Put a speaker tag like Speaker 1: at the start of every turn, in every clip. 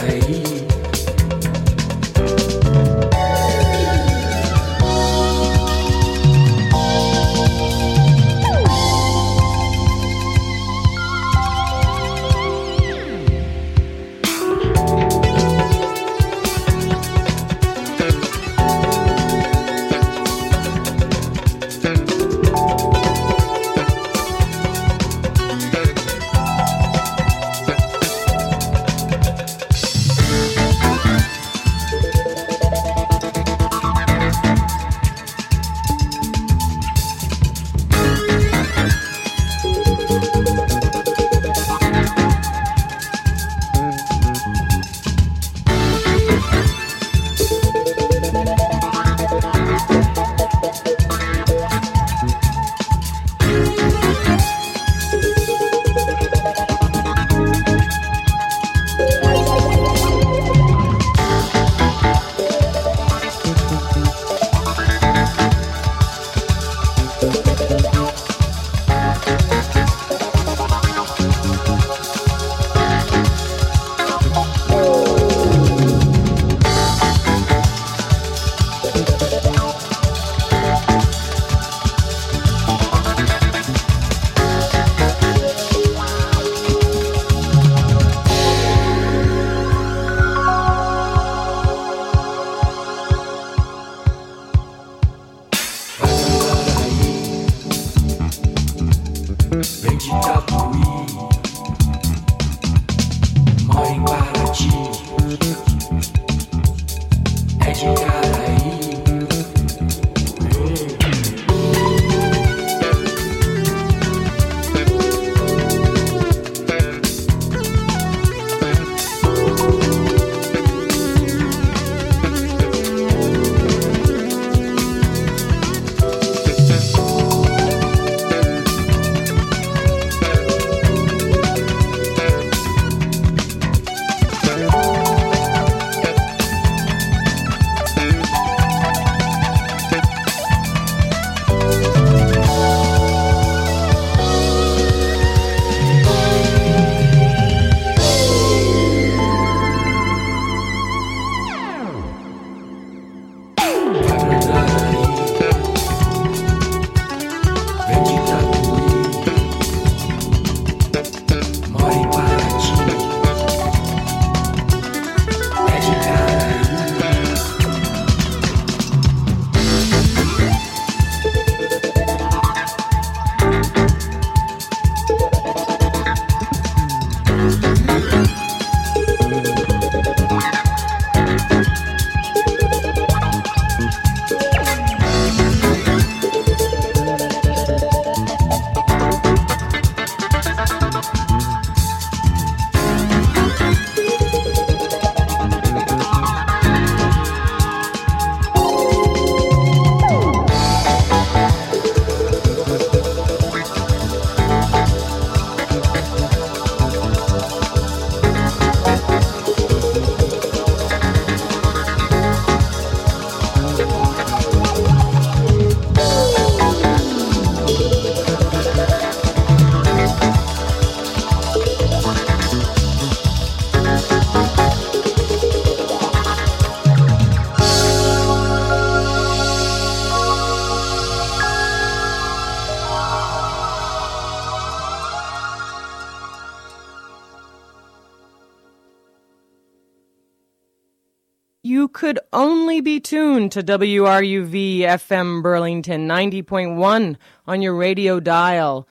Speaker 1: You could only be tuned to WRUV FM Burlington 90.1 on your radio dial.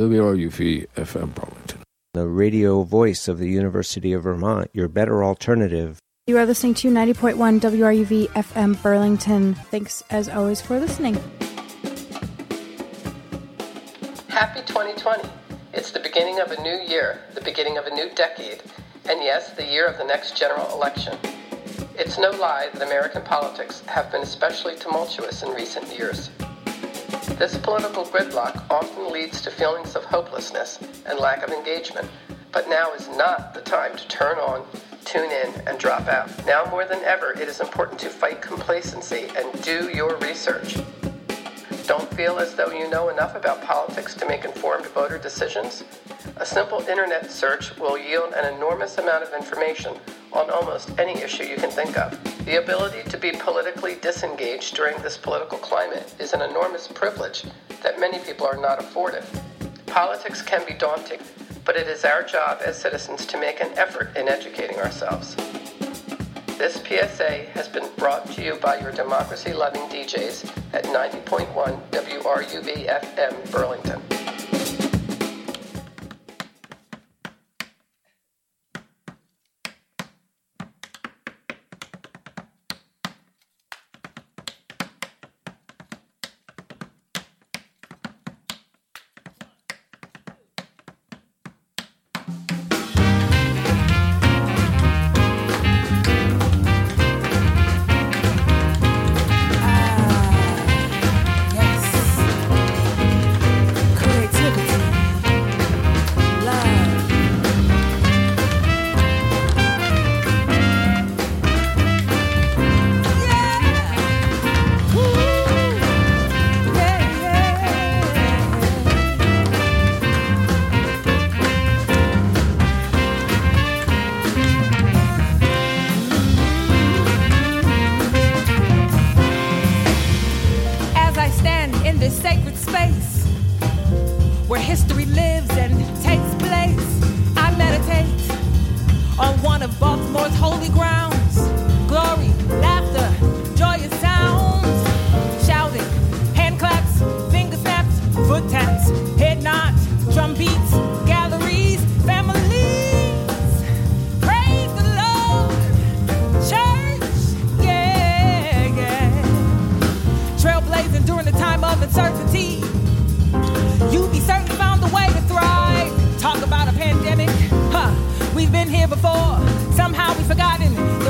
Speaker 2: WRUV FM Burlington,
Speaker 3: the radio voice of the University of Vermont, your better alternative.
Speaker 4: You are listening to 90.1 WRUV FM Burlington. Thanks, as always, for listening.
Speaker 5: Happy 2020. It's the beginning of a new year, the beginning of a new decade, and yes, the year of the next general election. It's no lie that American politics have been especially tumultuous in recent years. This political gridlock often leads to feelings of hopelessness and lack of engagement, but now is not the time to turn on, tune in, and drop out. Now more than ever, it is important to fight complacency and do your research. Don't feel as though you know enough about politics to make informed voter decisions? A simple internet search will yield an enormous amount of information on almost any issue you can think of. The ability to be politically disengaged during this political climate is an enormous privilege that many people are not afforded. Politics can be daunting, but it is our job as citizens to make an effort in educating ourselves. This PSA has been brought to you by your democracy-loving DJs at 90.1 WRUV-FM Burlington.
Speaker 6: We've been here before, somehow we've forgotten.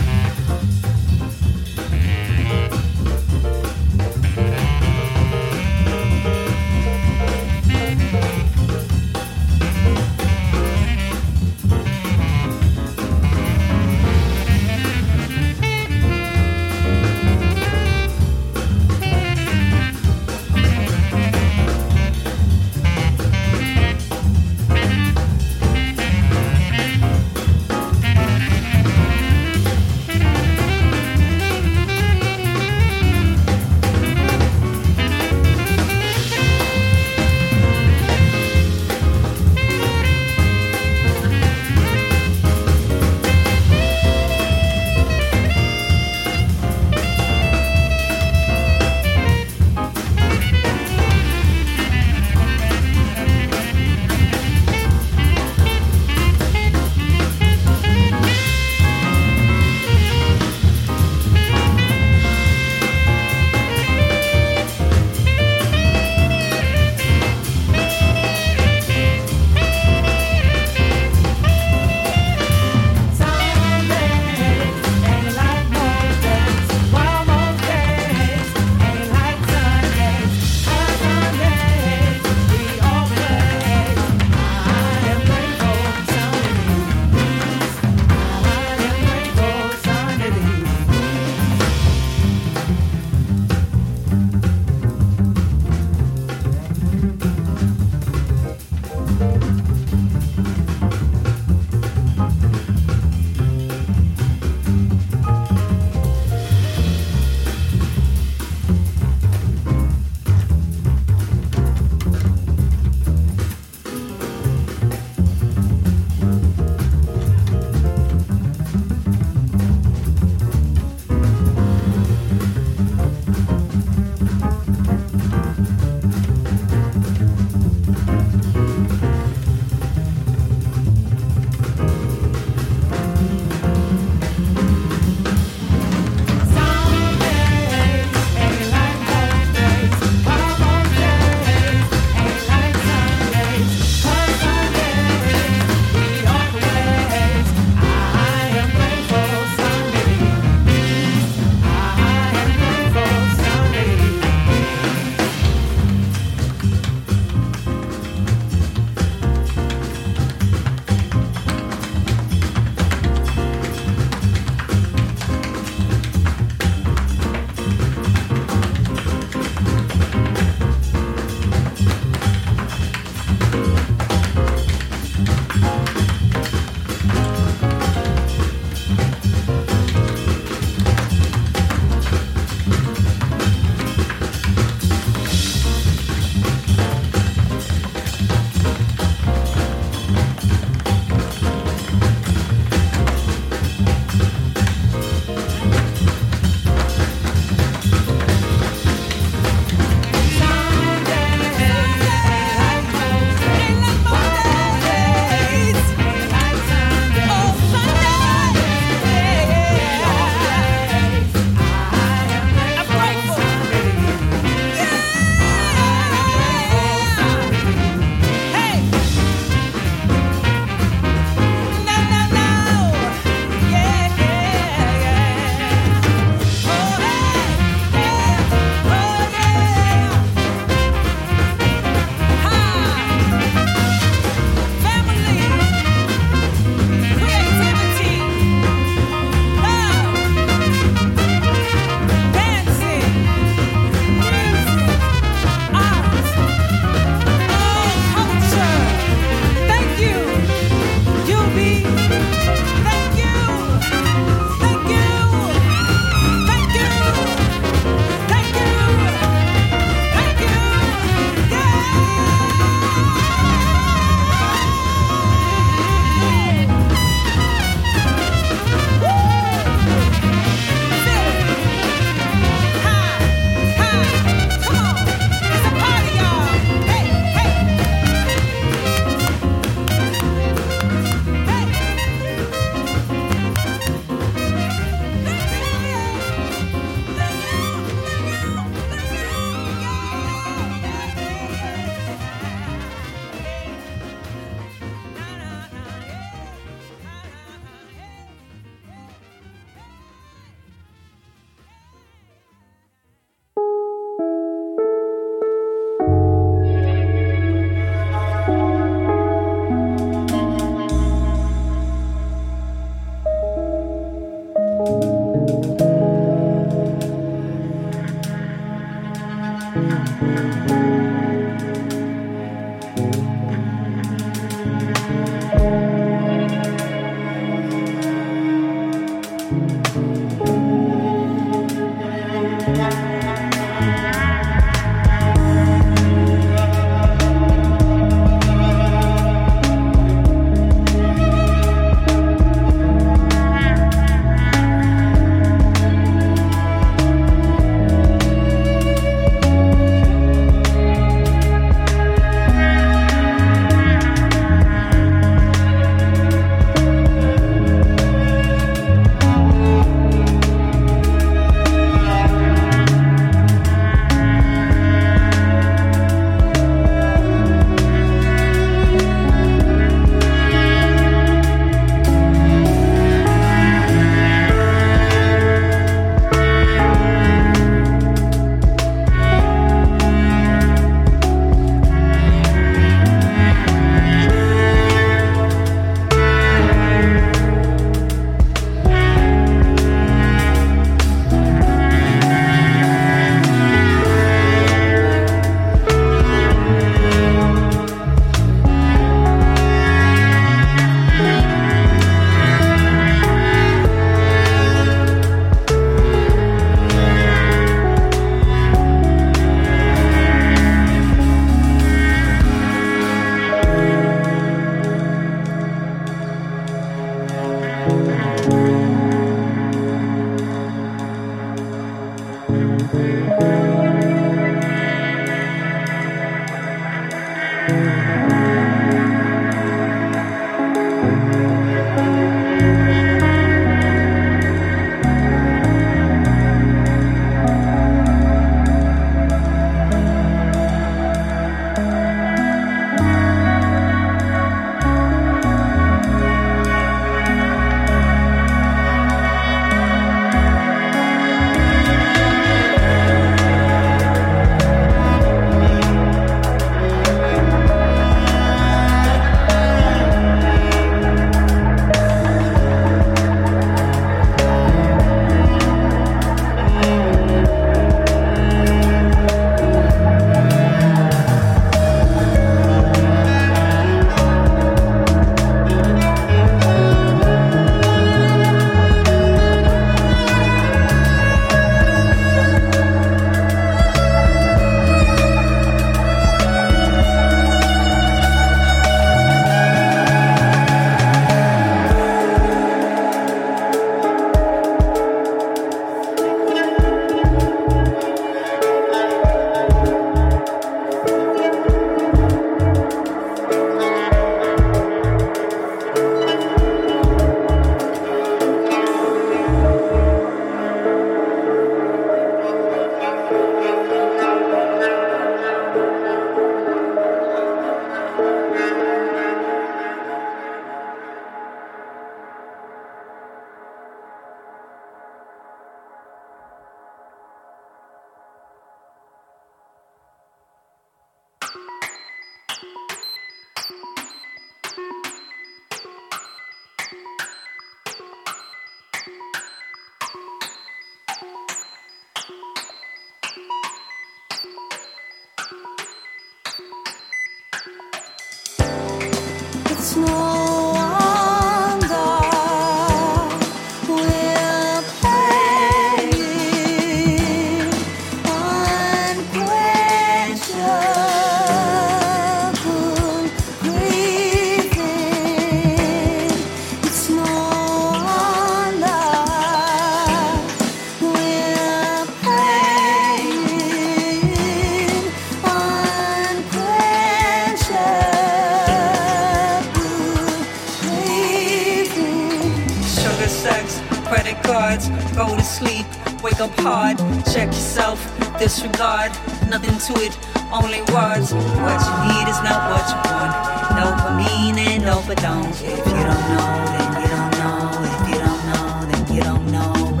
Speaker 6: Disregard, nothing to it, only words. What you need is not what you want. Dopamine and dopamine. If you don't know, then you don't know. If you don't know, then you don't know.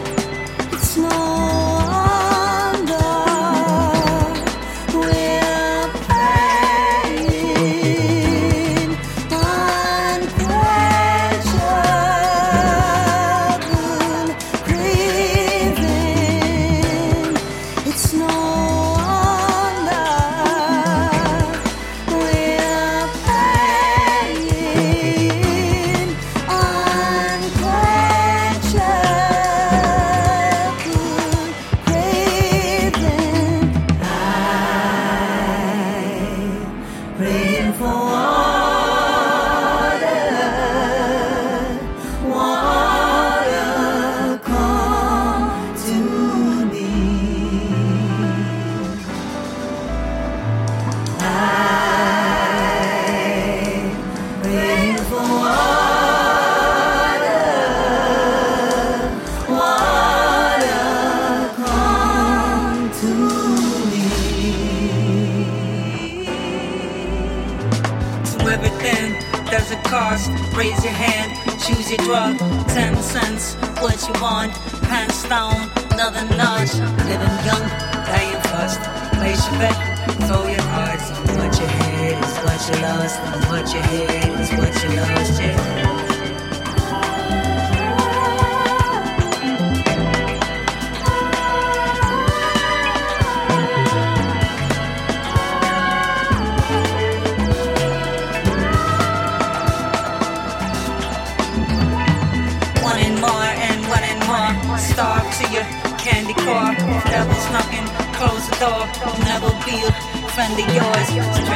Speaker 6: But it's no wonder we're paying unquenchable craving. It's no wonder we're paying
Speaker 7: cost. Raise your hand, choose your drug. 10 cents, what you want. Hands down, nothing large. Living young, dying fast. Place your bet, throw your cards. What you had is what you lost, and what you had is what you lost, yeah. Starve to your candy car. Devil's knocking, close the door. Never be a friend of yours.